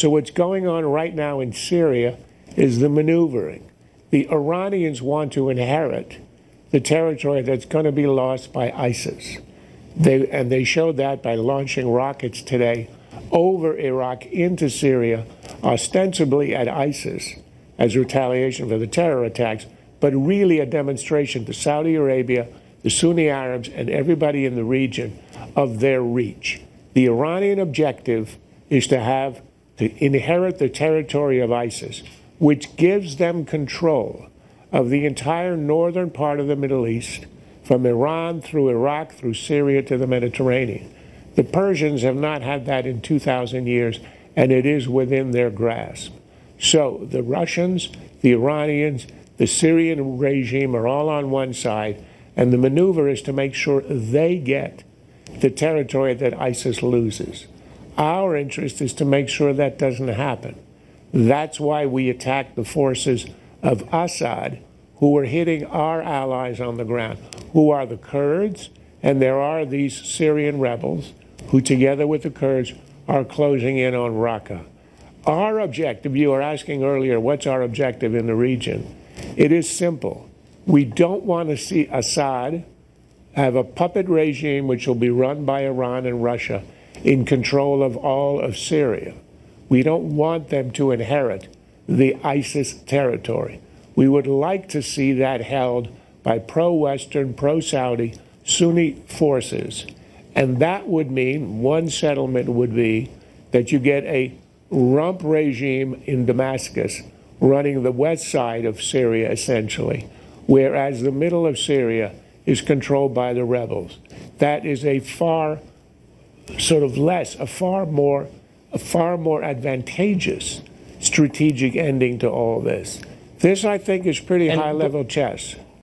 so what's going on right now in Syria is the maneuvering. The Iranians want to inherit the territory that's going to be lost by ISIS. They showed that by launching rockets today over Iraq into Syria, ostensibly at ISIS as retaliation for the terror attacks, but really a demonstration to Saudi Arabia, the Sunni Arabs, and everybody in the region of their reach. The Iranian objective is to inherit the territory of ISIS, which gives them control of the entire northern part of the Middle East, from Iran through Iraq, through Syria to the Mediterranean. The Persians have not had that in 2,000 years, and it is within their grasp. So the Russians, the Iranians, the Syrian regime are all on one side, and the maneuver is to make sure they get the territory that ISIS loses. Our interest is to make sure that doesn't happen. That's why we attacked the forces of Assad, who are hitting our allies on the ground, who are the Kurds, and there are these Syrian rebels who, together with the Kurds, are closing in on Raqqa. Our objective, you were asking earlier, what's our objective in the region? It is simple. We don't want to see Assad have a puppet regime which will be run by Iran and Russia in control of all of Syria. We don't want them to inherit the ISIS territory. We would like to see that held by pro-Western, pro-Saudi, Sunni forces. And that would mean one settlement would be that you get a rump regime in Damascus running the west side of Syria, essentially, whereas the middle of Syria is controlled by the rebels. That is a far more advantageous strategic ending to all this. This, I think, is pretty high-level chess.